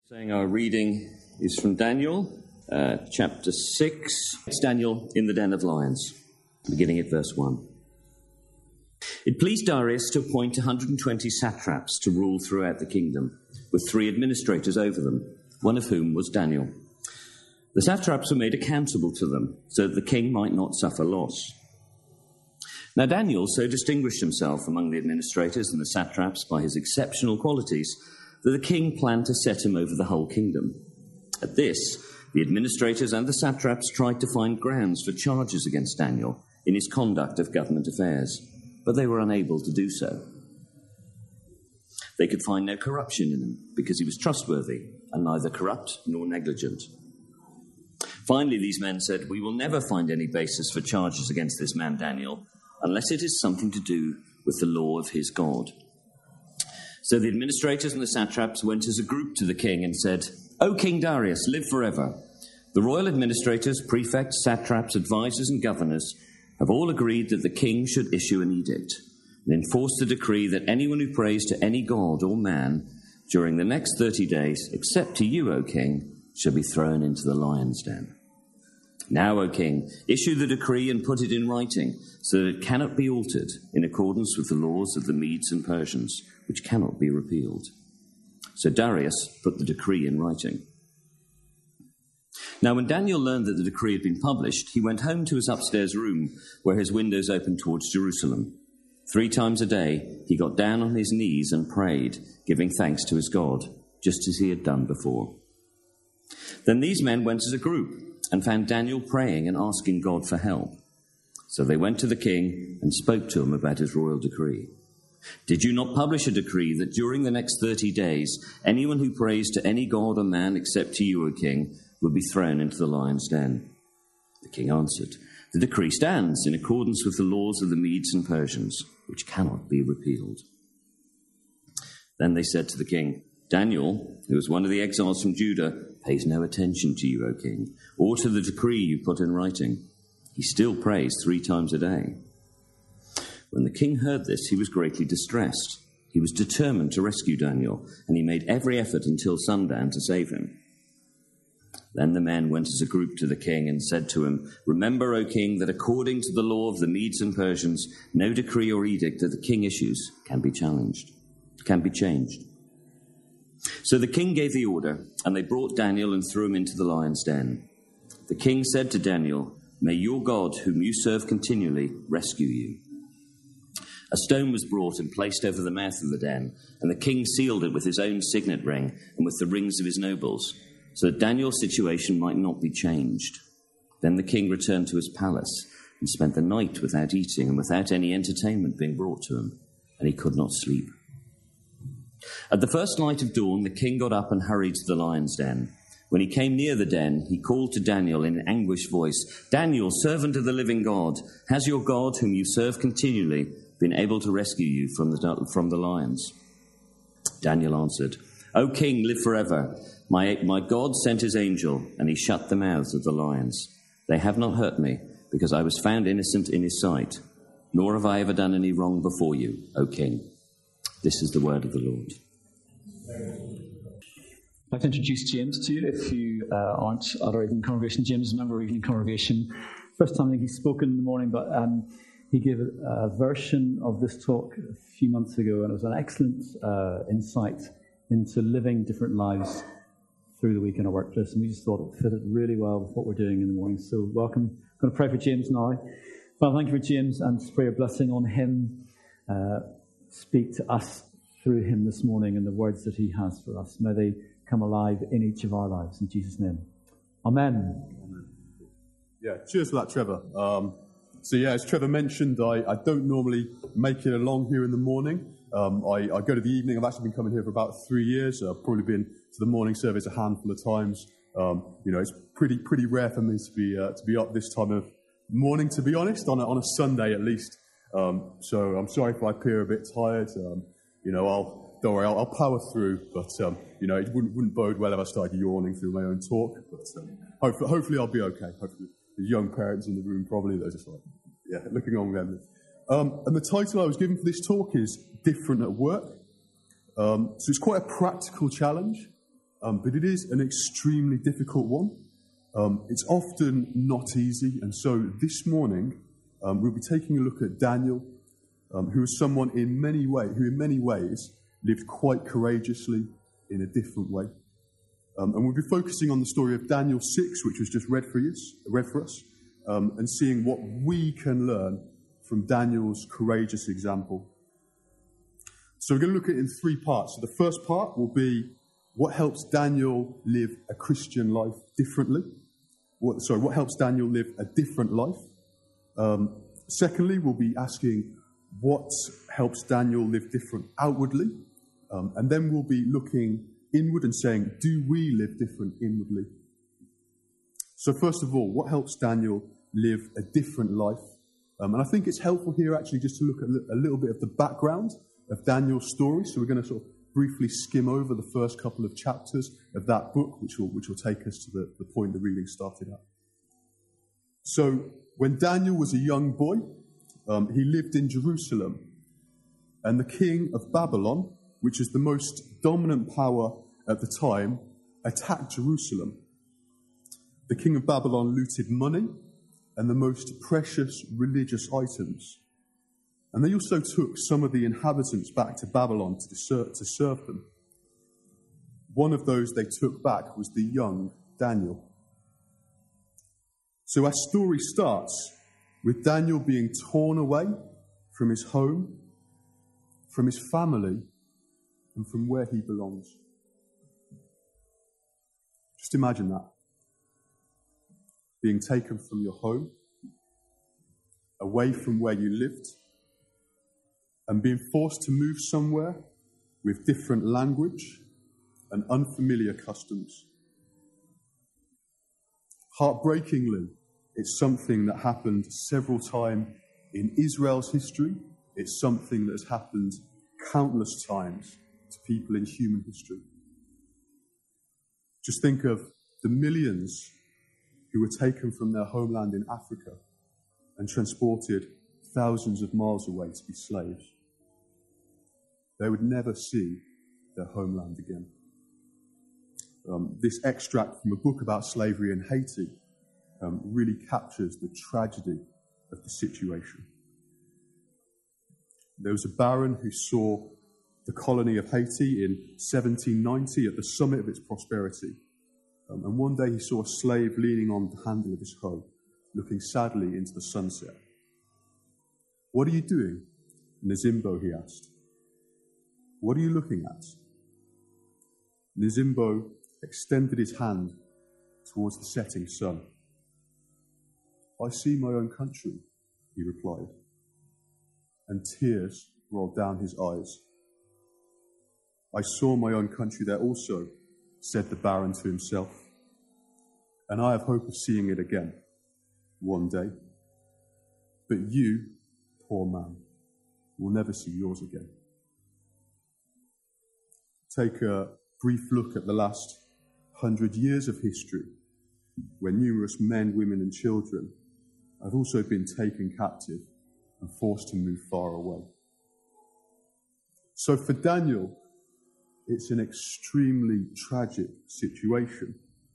Saying our reading is from Daniel, chapter 6. It's Daniel in the den of lions, beginning at verse 1. It pleased Darius to appoint 120 satraps to rule throughout the kingdom, with 3 administrators over them, one of whom was Daniel. The satraps were made accountable to them, so that the king might not suffer loss. Now Daniel so distinguished himself among the administrators and the satraps by his exceptional qualities that the king planned to set him over the whole kingdom. At this, the administrators and the satraps tried to find grounds for charges against Daniel in his conduct of government affairs, but they were unable to do so. They could find no corruption in him because he was trustworthy and neither corrupt nor negligent. Finally, these men said, "We will never find any basis for charges against this man Daniel unless it is something to do with the law of his God." So the administrators and the satraps went as a group to the king and said, "O King Darius, live forever. The royal administrators, prefects, satraps, advisors, and governors have all agreed that the king should issue an edict and enforce the decree that anyone who prays to any god or man during the next 30 days, except to you, O king, shall be thrown into the lion's den. Now, O king, issue the decree and put it in writing so that it cannot be altered in accordance with the laws of the Medes and Persians, which cannot be repealed." So Darius put the decree in writing. Now when Daniel learned that the decree had been published, he went home to his upstairs room where his windows opened towards Jerusalem. 3 times a day he got down on his knees and prayed, giving thanks to his God, just as he had done before. Then these men went as a group and found Daniel praying and asking God for help. So they went to the king and spoke to him about his royal decree. "Did you not publish a decree that during the next 30 days, anyone who prays to any god or man except to you, O king, will be thrown into the lion's den?" The king answered, "The decree stands in accordance with the laws of the Medes and Persians, which cannot be repealed." Then they said to the king, "Daniel, who is one of the exiles from Judah, pays no attention to you, O king, or to the decree you put in writing. He still prays 3 times a day." When the king heard this, he was greatly distressed. He was determined to rescue Daniel, and he made every effort until sundown to save him. Then the men went as a group to the king and said to him, "Remember, O king, that according to the law of the Medes and Persians, no decree or edict that the king issues can be changed. So the king gave the order, and they brought Daniel and threw him into the lion's den. The king said to Daniel, "May your God, whom you serve continually, rescue you." A stone was brought and placed over the mouth of the den, and the king sealed it with his own signet ring and with the rings of his nobles, so that Daniel's situation might not be changed. Then the king returned to his palace and spent the night without eating and without any entertainment being brought to him, and he could not sleep. At the first light of dawn, the king got up and hurried to the lion's den. When he came near the den, he called to Daniel in an anguished voice, "Daniel, servant of the living God, has your God, whom you serve continually, been able to rescue you from the lions?" Daniel answered, "O king, live forever. My God sent his angel, and he shut the mouths of the lions. They have not hurt me, because I was found innocent in his sight, nor have I ever done any wrong before you, O king." This is the word of the Lord. I'd like to introduce James to you if you aren't at our evening congregation. James is a member of our evening congregation. First time I think he's spoken in the morning, but he gave a version of this talk a few months ago, and it was an excellent insight into living different lives through the week in our workplace, and we just thought it fitted really well with what we're doing in the morning. So welcome. I'm going to pray for James now. Father, thank you for James, and pray your blessing on him. Speak to us through him this morning and the words that he has for us. May they come alive in each of our lives. In Jesus' name. Amen. Yeah, cheers for that, Trevor. As Trevor mentioned, I don't normally make it along here in the morning. I go to the evening. I've actually been coming here for about 3 years. I've probably been to the morning service a handful of times. It's pretty rare for me to be up this time of morning, to be honest, on a Sunday at least. So I'm sorry if I appear a bit tired. Don't worry, I'll power through. But it wouldn't bode well if I started yawning through my own talk. But hopefully I'll be okay. Hopefully the young parents in the room probably they're just looking on them. And the title I was given for this talk is "Different at Work." So it's quite a practical challenge. but it is an extremely difficult one. It's often not easy, and so this morning we'll be taking a look at Daniel, who is someone who in many ways lived quite courageously in a different way. And we'll be focusing on the story of Daniel 6, which was just read for us, and seeing what we can learn from Daniel's courageous example. So we're going to look at it in three parts. So the first part will be what helps Daniel live a Christian life differently. What helps Daniel live a different life. Secondly, we'll be asking what helps Daniel live different outwardly. And then we'll be looking inward and saying, do we live different inwardly? So first of all, what helps Daniel live a different life? And I think it's helpful here actually just to look at a little bit of the background of Daniel's story. So we're going to sort of briefly skim over the first couple of chapters of that book, which will take us to the point the reading started at. So when Daniel was a young boy, he lived in Jerusalem, and the king of Babylon, which is the most dominant power at the time, attacked Jerusalem. The king of Babylon looted money and the most precious religious items. And they also took some of the inhabitants back to Babylon to serve them. One of those they took back was the young Daniel. So our story starts with Daniel being torn away from his home, from his family, and from where he belongs. Just imagine that. Being taken from your home, away from where you lived, and being forced to move somewhere with different language and unfamiliar customs. Heartbreakingly, it's something that happened several times in Israel's history. It's something that has happened countless times to people in human history. Just think of the millions who were taken from their homeland in Africa and transported thousands of miles away to be slaves. They would never see their homeland again. This extract from a book about slavery in Haiti really captures the tragedy of the situation. There was a baron who saw the colony of Haiti in 1790 at the summit of its prosperity. And one day he saw a slave leaning on the handle of his hoe, looking sadly into the sunset. "What are you doing, Nzimbo?" he asked. "What are you looking at?" Nzimbo extended his hand towards the setting sun. "I see my own country," he replied, and tears rolled down his eyes. "I saw my own country there also," said the baron to himself, "and I have hope of seeing it again one day. But you, poor man, will never see yours again." Take a brief look at the last 100 years of history, where numerous men, women, and children have also been taken captive and forced to move far away. So for Daniel, it's an extremely tragic situation.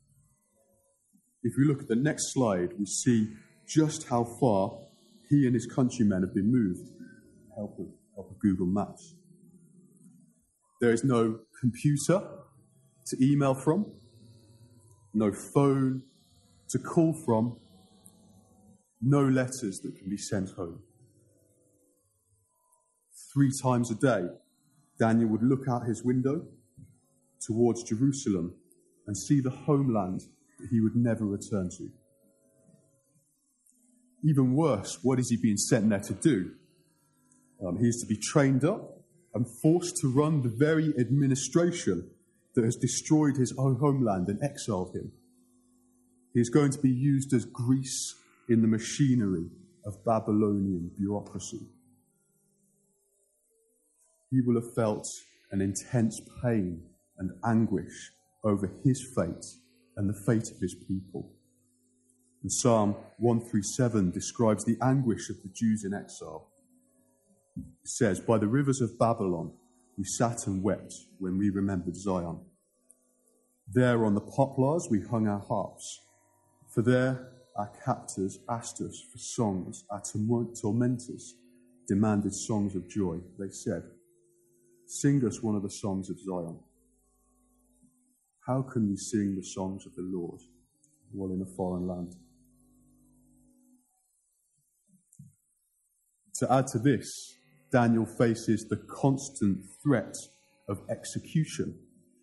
If we look at the next slide, we see just how far he and his countrymen have been moved with the help of Google Maps. There is no computer to email from, no phone to call from, no letters that can be sent home. 3 times a day, Daniel would look out his window towards Jerusalem and see the homeland that he would never return to. Even worse, what is he being sent there to do? He is to be trained up and forced to run the very administration that has destroyed his own homeland and exiled him. He is going to be used as grease in the machinery of Babylonian bureaucracy. He will have felt an intense pain and anguish over his fate and the fate of his people. And Psalm 137 describes the anguish of the Jews in exile. It says, "By the rivers of Babylon we sat and wept when we remembered Zion." There on the poplars we hung our harps, for there our captors asked us for songs. Our tormentors demanded songs of joy. They said, "Sing us one of the songs of Zion." How can we sing the songs of the Lord while in a foreign land? To add to this, Daniel faces the constant threat of execution.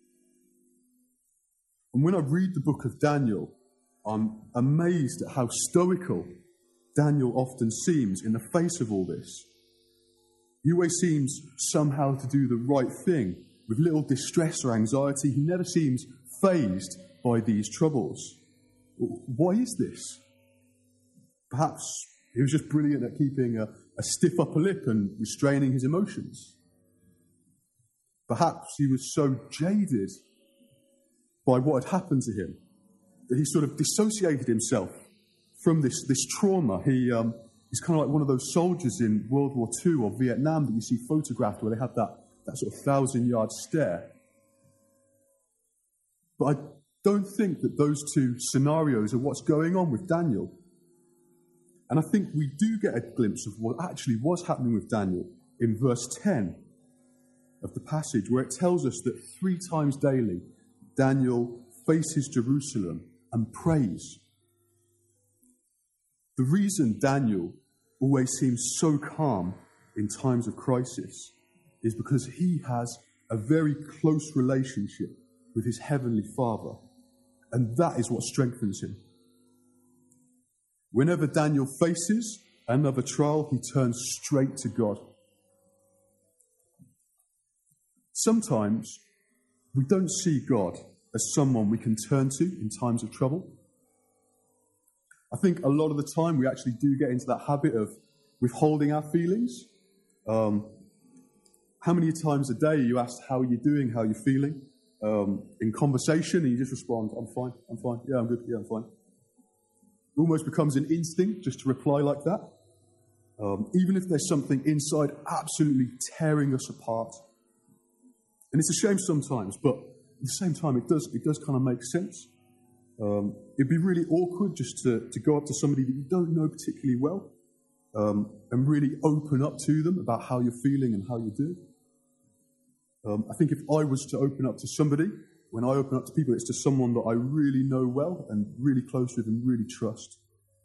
And when I read the book of Daniel, I'm amazed at how stoical Daniel often seems in the face of all this. He always seems somehow to do the right thing with little distress or anxiety. He never seems fazed by these troubles. Why is this? Perhaps he was just brilliant at keeping a stiff upper lip and restraining his emotions. Perhaps he was so jaded by what had happened to him that he sort of dissociated himself from this trauma. He's kind of like one of those soldiers in World War II or Vietnam that you see photographed where they have that sort of 1,000-yard stare. But I don't think that those two scenarios are what's going on with Daniel. And I think we do get a glimpse of what actually was happening with Daniel in verse 10 of the passage, where it tells us that 3 times daily Daniel faces Jerusalem and prays. The reason Daniel always seems so calm in times of crisis is because he has a very close relationship with his heavenly Father, and that is what strengthens him. Whenever Daniel faces another trial, he turns straight to God. Sometimes we don't see God as someone we can turn to in times of trouble. I think a lot of the time we actually do get into that habit of withholding our feelings. How many times a day are you asked, how are you doing, how are you feeling? In conversation, and you just respond, I'm fine, yeah, I'm good, yeah, I'm fine. It almost becomes an instinct just to reply like that. Even if there's something inside absolutely tearing us apart. And it's a shame sometimes, but at the same time, it does kind of make sense. It'd be really awkward just to go up to somebody that you don't know particularly well and really open up to them about how you're feeling and how you're doing. I think if I was to open up to somebody, when I open up to people, it's to someone that I really know well and really close with and really trust.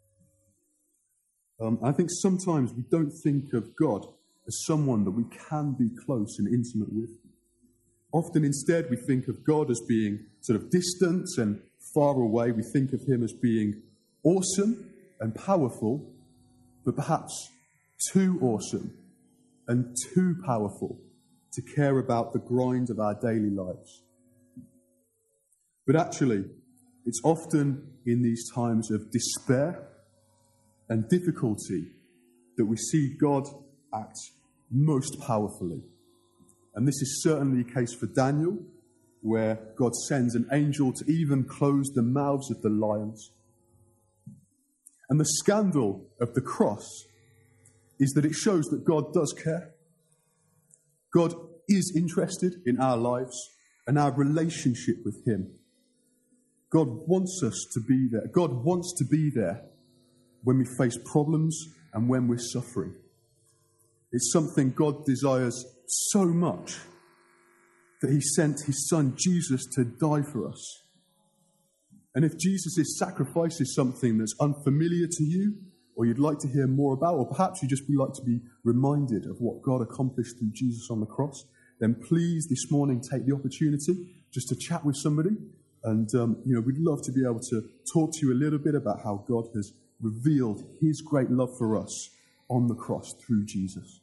I think sometimes we don't think of God as someone that we can be close and intimate with. Often instead we think of God as being sort of distant and far away. We think of him as being awesome and powerful, but perhaps too awesome and too powerful to care about the grind of our daily lives. But actually, it's often in these times of despair and difficulty that we see God act most powerfully. And this is certainly the case for Daniel, where God sends an angel to even close the mouths of the lions. And the scandal of the cross is that it shows that God does care. God is interested in our lives and our relationship with him. God wants us to be there. God wants to be there when we face problems and when we're suffering. It's something God desires so much that he sent his son Jesus to die for us. And if Jesus' sacrifice is something that's unfamiliar to you, or you'd like to hear more about, or perhaps you'd just like to be reminded of what God accomplished through Jesus on the cross, then please this morning take the opportunity just to chat with somebody. And, we'd love to be able to talk to you a little bit about how God has revealed his great love for us on the cross through Jesus.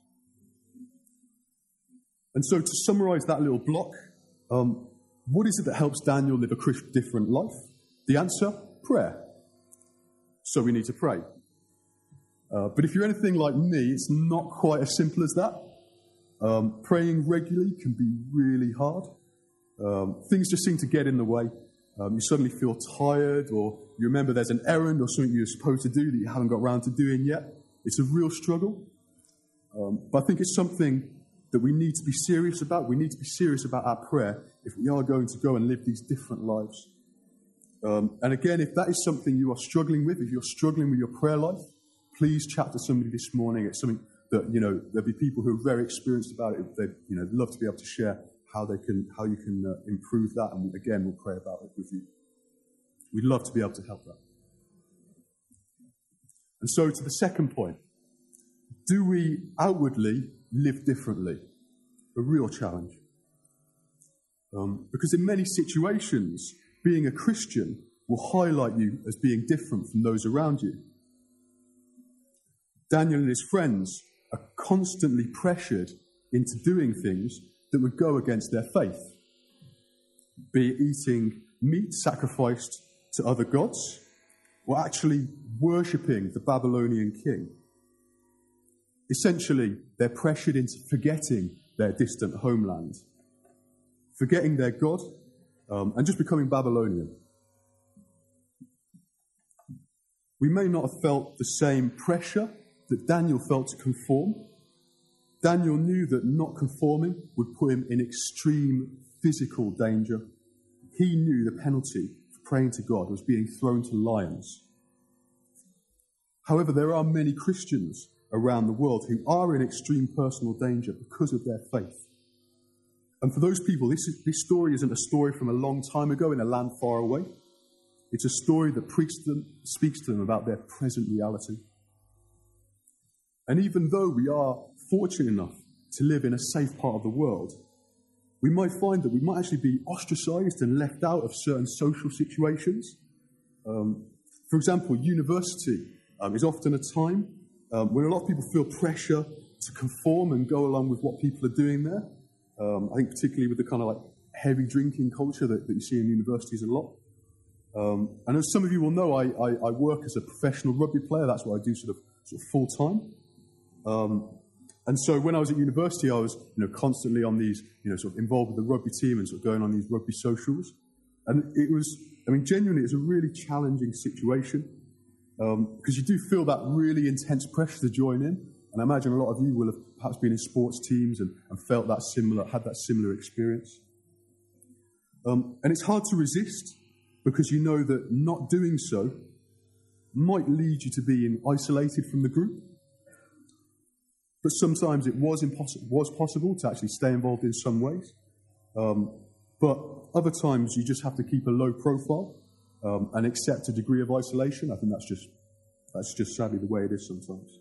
And so to summarize that little block, what is it that helps Daniel live a different life? The answer, prayer. So we need to pray. But if you're anything like me, it's not quite as simple as that. Praying regularly can be really hard. Things just seem to get in the way. You suddenly feel tired, or you remember there's an errand or something you're supposed to do that you haven't got around to doing yet. It's a real struggle. But I think it's something that we need to be serious about. We need to be serious about our prayer if we are going to go and live these different lives. And again, if that is something you are struggling with, if you're struggling with your prayer life, please chat to somebody this morning. It's something that, there'll be people who are very experienced about it. They'd, love to be able to share how you can improve that. And again, we'll pray about it with you. We'd love to be able to help that. And so to the second point, do we outwardly live differently? A real challenge. Because in many situations, being a Christian will highlight you as being different from those around you. Daniel and his friends are constantly pressured into doing things that would go against their faith, be it eating meat sacrificed to other gods, or actually worshipping the Babylonian king. Essentially, they're pressured into forgetting their distant homeland, forgetting their God, and just becoming Babylonian. We may not have felt the same pressure that Daniel felt to conform. Daniel knew that not conforming would put him in extreme physical danger. He knew the penalty for praying to God was being thrown to lions. However, there are many Christians around the world who are in extreme personal danger because of their faith. And for those people, this story isn't a story from a long time ago in a land far away. It's a story that speaks to them about their present reality. And even though we are fortunate enough to live in a safe part of the world, we might find that we might actually be ostracized and left out of certain social situations. For example, university is often a time when a lot of people feel pressure to conform and go along with what people are doing there. I think particularly with the kind of like heavy drinking culture that you see in universities a lot. And as some of you will know, I work as a professional rugby player. That's what I do sort of full time. And so when I was at university, I was constantly on these, sort of involved with the rugby team and sort of going on these rugby socials. And it was, genuinely, it's a really challenging situation because you do feel that really intense pressure to join in. And I imagine a lot of you will have perhaps been in sports teams and felt that had that similar experience. And it's hard to resist because you know that not doing so might lead you to being isolated from the group. But sometimes it was possible to actually stay involved in some ways. But other times you just have to keep a low profile and accept a degree of isolation. I think that's just sadly the way it is sometimes.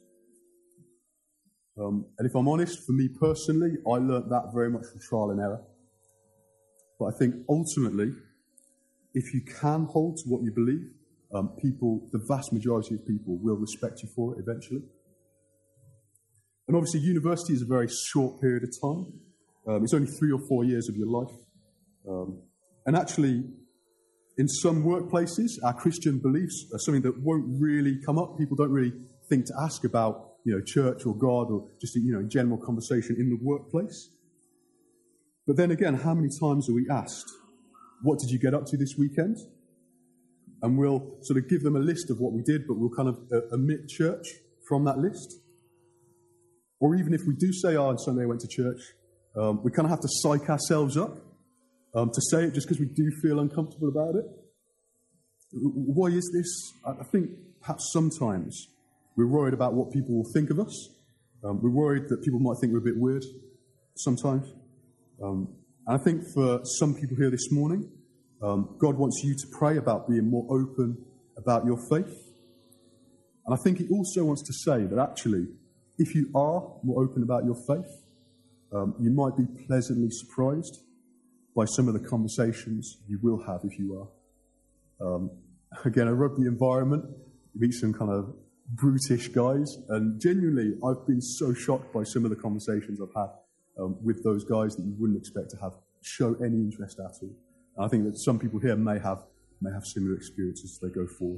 And if I'm honest, for me personally, I learnt that very much from trial and error. But I think ultimately, if you can hold to what you believe, the vast majority of people will respect you for it eventually. And obviously, university is a very short period of time. It's only 3 or 4 years of your life. And actually, in some workplaces, our Christian beliefs are something that won't really come up. People don't really think to ask about, church or God or just, general conversation in the workplace. But then again, how many times are we asked, what did you get up to this weekend? And we'll sort of give them a list of what we did, but we'll kind of omit church from that list. Or even if we do say, on Sunday I went to church, we kind of have to psych ourselves up to say it just because we do feel uncomfortable about it. Why is this? I think perhaps sometimes we're worried about what people will think of us. We're worried that people might think we're a bit weird sometimes. And I think for some people here this morning, God wants you to pray about being more open about your faith. And I think he also wants to say that actually, if you are more open about your faith, you might be pleasantly surprised by some of the conversations you will have if you are. Again, a rugby environment, you meet some kind of brutish guys, and genuinely, I've been so shocked by some of the conversations I've had with those guys that you wouldn't expect to show any interest at all. And I think that some people here may have similar experiences as they go forward.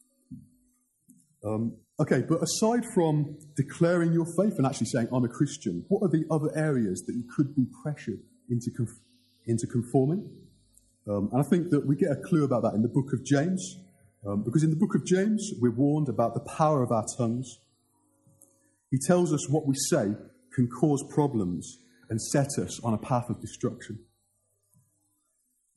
Okay, but aside from declaring your faith and actually saying, I'm a Christian, what are the other areas that you could be pressured into conforming? And I think that we get a clue about that in the book of James, because in the book of James, we're warned about the power of our tongues. He tells us what we say can cause problems and set us on a path of destruction.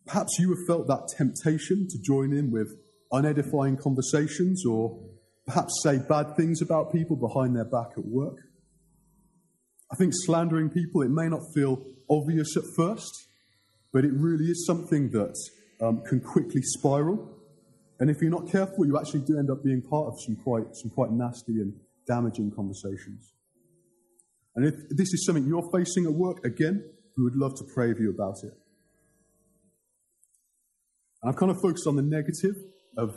Perhaps you have felt that temptation to join in with unedifying conversations or perhaps say bad things about people behind their back at work. I think slandering people, it may not feel obvious at first, but it really is something that can quickly spiral. And if you're not careful, you actually do end up being part of some quite nasty and damaging conversations. And if this is something you're facing at work, again, we would love to pray with you about it. And I've kind of focused on the negative of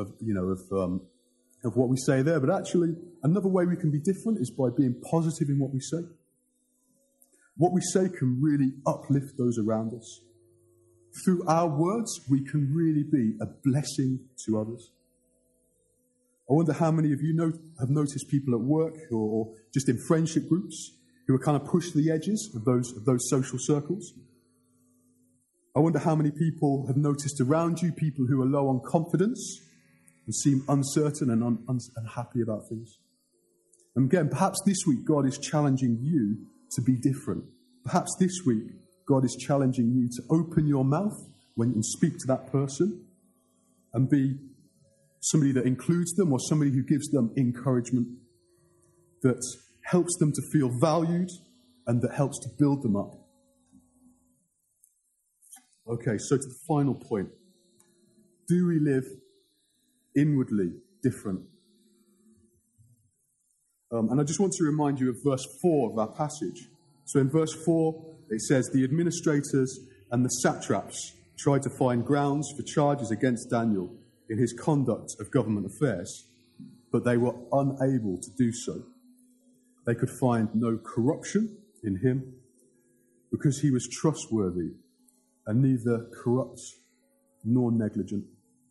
what we say there, but actually another way we can be different is by being positive in what we say. What we say can really uplift those around us. Through our words, we can really be a blessing to others. I wonder how many of you have noticed people at work or just in friendship groups who are kind of pushed to the edges of those social circles. I wonder how many people have noticed around you people who are low on confidence and seem uncertain and unhappy about things. And again, perhaps this week God is challenging you to be different. Perhaps this week God is challenging you to open your mouth when you speak to that person and be somebody that includes them or somebody who gives them encouragement, that helps them to feel valued and that helps to build them up. Okay, so to the final point. Do we live inwardly different? And I just want to remind you of verse 4 of our passage. So in verse 4, it says, the administrators and the satraps tried to find grounds for charges against Daniel in his conduct of government affairs, but they were unable to do so. They could find no corruption in him because he was trustworthy and neither corrupt nor negligent.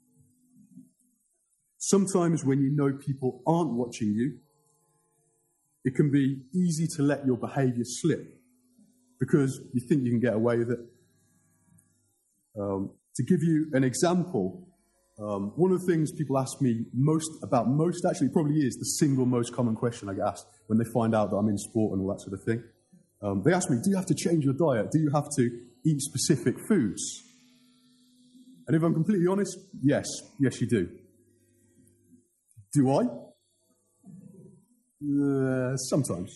Sometimes when you know people aren't watching you, it can be easy to let your behavior slip because you think you can get away with it. To give you an example, one of the things people ask me actually probably is the single most common question I get asked when they find out that I'm in sport and all that sort of thing. They ask me, do you have to change your diet? Do you have to eat specific foods? And if I'm completely honest, yes you do. Do I? Sometimes.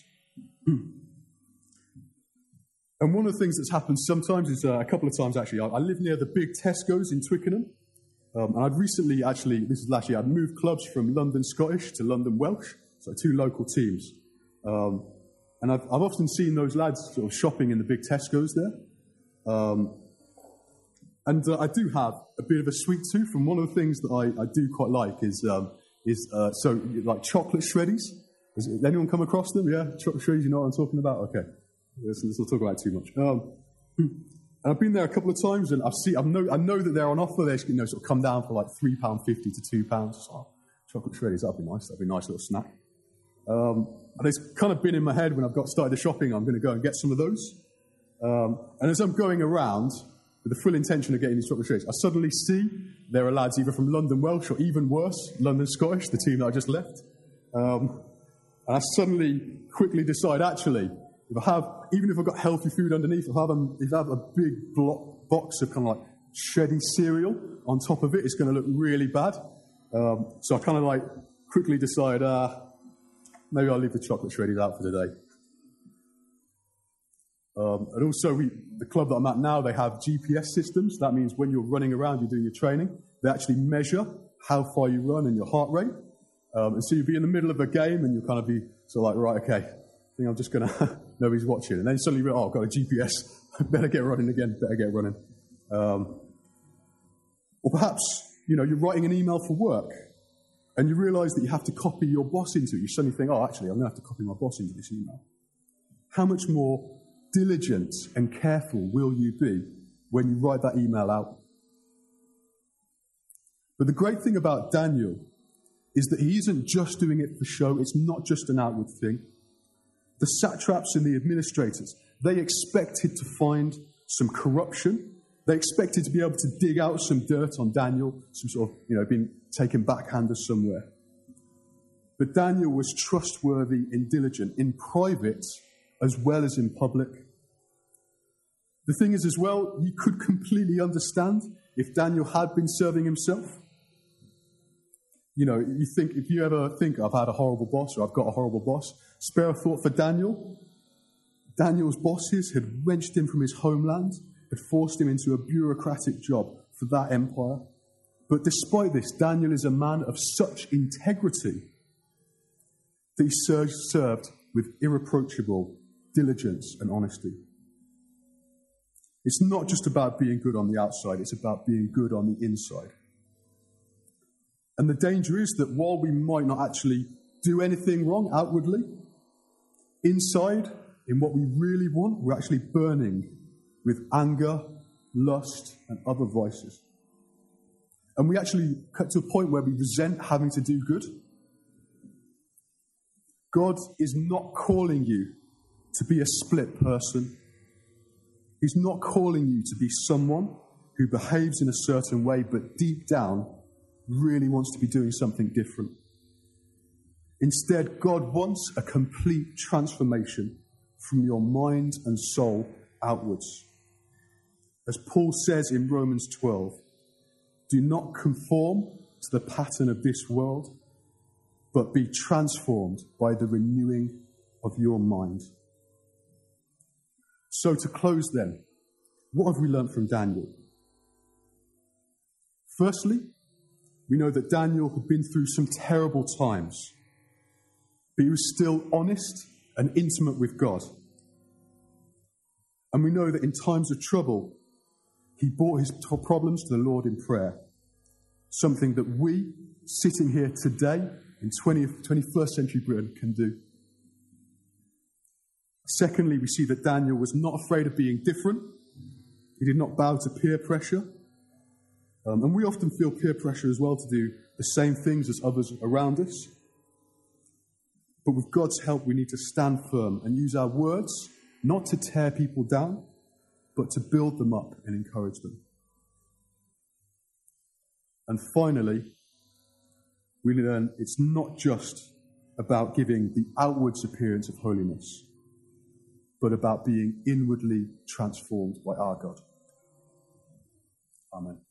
And one of the things that's happened sometimes is a couple of times actually. I live near the big Tesco's in Twickenham. And I'd recently I'd moved clubs from London Scottish to London Welsh, so two local teams. And I've often seen those lads sort of shopping in the big Tesco's there. And I do have a bit of a sweet tooth, and one of the things that I do quite like is chocolate shreddies. Has anyone come across them? Yeah, chocolate shreddies, you know what I'm talking about? Okay. Let's not talk about it too much. And I've been there a couple of times, and I know that they're on offer. They sort of come down for like £3.50 to £2. So, chocolate shreddies, that'd be nice. That'd be a nice little snack. And it's kind of been in my head when I've started the shopping, I'm going to go and get some of those. And as I'm going around with the full intention of getting these chocolate shreddies, I suddenly see there are lads either from London Welsh or even worse, London Scottish, the team that I just left. And I suddenly quickly decide, actually, even if I've got healthy food underneath, if I have a big box of kind of like shreddy cereal on top of it, it's going to look really bad. So I kind of quickly decide, maybe I'll leave the chocolate shreddies out for today. And also, the club that I'm at now, they have GPS systems. That means when you're running around, you're doing your training, they actually measure how far you run and your heart rate. And so you'll be in the middle of a game and you'll kind of be sort of right, okay, I think I'm just going to, nobody's watching. And then suddenly, I've got a GPS, better get running again, Or perhaps, you're writing an email for work and you realise that you have to copy your boss into it. You suddenly think, actually, I'm going to have to copy my boss into this email. How much more diligent and careful will you be when you write that email out? But the great thing about Daniel is that he isn't just doing it for show. It's not just an outward thing. The satraps and the administrators, they expected to find some corruption. They expected to be able to dig out some dirt on Daniel, some sort of, being taken backhanders somewhere. But Daniel was trustworthy and diligent in private as well as in public. The thing is as well, you could completely understand if Daniel had been serving himself. You know, if you ever think, I've had a horrible boss or I've got a horrible boss, spare a thought for Daniel. Daniel's bosses had wrenched him from his homeland, had forced him into a bureaucratic job for that empire. But despite this, Daniel is a man of such integrity that he served with irreproachable diligence and honesty. It's not just about being good on the outside, it's about being good on the inside. And the danger is that while we might not actually do anything wrong outwardly, inside, in what we really want, we're actually burning with anger, lust, and other vices. And we actually cut to a point where we resent having to do good. God is not calling you to be a split person. He's not calling you to be someone who behaves in a certain way, but deep down really wants to be doing something different. Instead, God wants a complete transformation from your mind and soul outwards. As Paul says in Romans 12, do not conform to the pattern of this world, but be transformed by the renewing of your mind. So to close then, what have we learned from Daniel? Firstly, we know that Daniel had been through some terrible times, but he was still honest and intimate with God. And we know that in times of trouble, he brought his problems to the Lord in prayer, something that we, sitting here today in 21st century Britain, can do. Secondly, we see that Daniel was not afraid of being different. He did not bow to peer pressure. And we often feel peer pressure as well to do the same things as others around us. But with God's help, we need to stand firm and use our words not to tear people down, but to build them up and encourage them. And finally, we learn it's not just about giving the outwards appearance of holiness, but about being inwardly transformed by our God. Amen.